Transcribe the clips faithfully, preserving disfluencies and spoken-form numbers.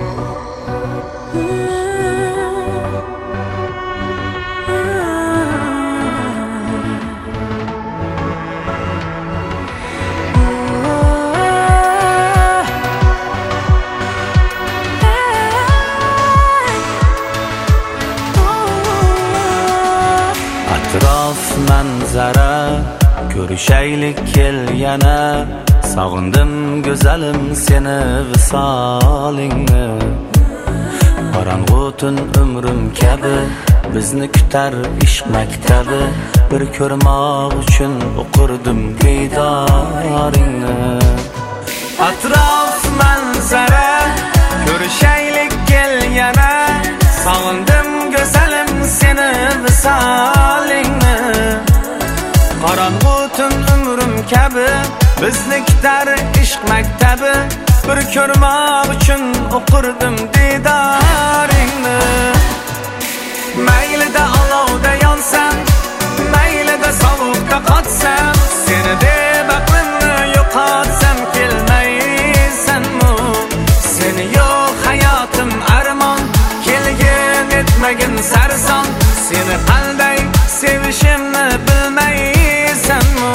Atrof manzara ko'rishaylik kel yana, sog'indim go'zalim seni visolingni. Qorong'u tun umrim kabi bizni kutar ishq maktabi, bir ko'rmoq uchun o'qirdim diydoringni. Atrof manzara ko'rishaylik kel yana, sog'indim go'zalim seni visolingni. Qorong'u tun umrim kabi bizni kutar ishq maktabi, bir ko'rmoq uchun o'qirdim didoringni. Maylida olovda yonsam, maylida sovuqda qotsam, seni deb aqlimni yo'qotsam kelmaysanmi? Seni yo'q hayotim armon, kelgin etmagin sarson, seni qanday sevishimni bilmaysanmi?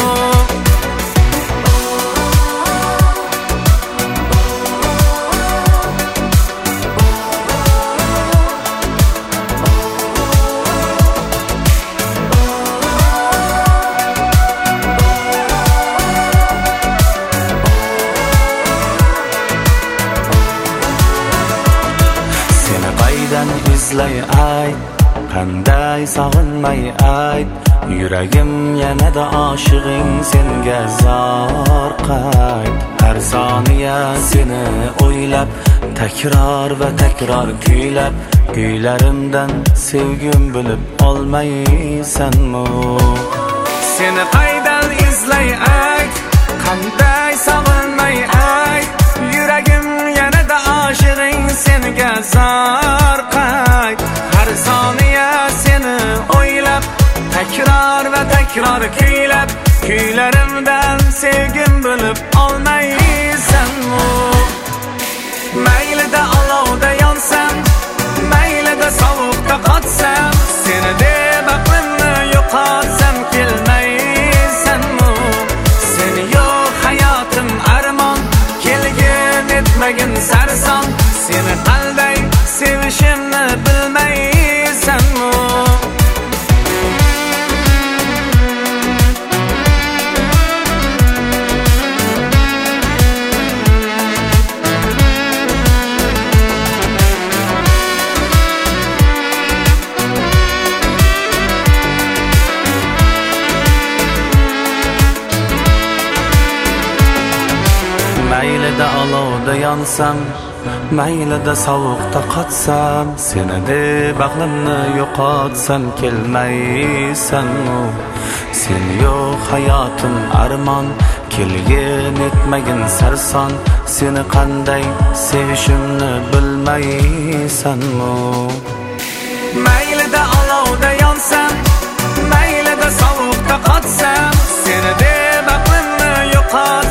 Izlay ayt, qanday sog'inmay ayt, yuragim yanada oshig'ing senga zor qayt. Har soniya seni o'ylab, takror va takror kuylab, kuylarimdan sevgim bilib olmaysanmi? Seni qaydan izlay ayt, qanday sog'inmay ayt, yuragim yanada oshig'ing senga zor qayt. Har soniya seni o'ylab, takror va takror kuylab, kuylarimdan sevgim bilib olmaysanmi? Maylida olovda yonsam, maylida sovuqda qotsam, seni deb aqlimni yo'qotsam kelmaysanmi? Seni yo'q hayotim armon, kelgin etmagin sarson, seni qanday sevishimni bilmaysanmi? Maylida olovda yonsam, maylida sovuqda qotsam, seni deb aqlimni yo'qotsam kelmaysanmi? Sen yo'q hayotim armon, kelgin etmagin sarson, seni qanday sevishimni bilmaysanmi? Maylida olovda yonsam, maylida sovuqda qotsam, seni deb aqlimni yo'qotsam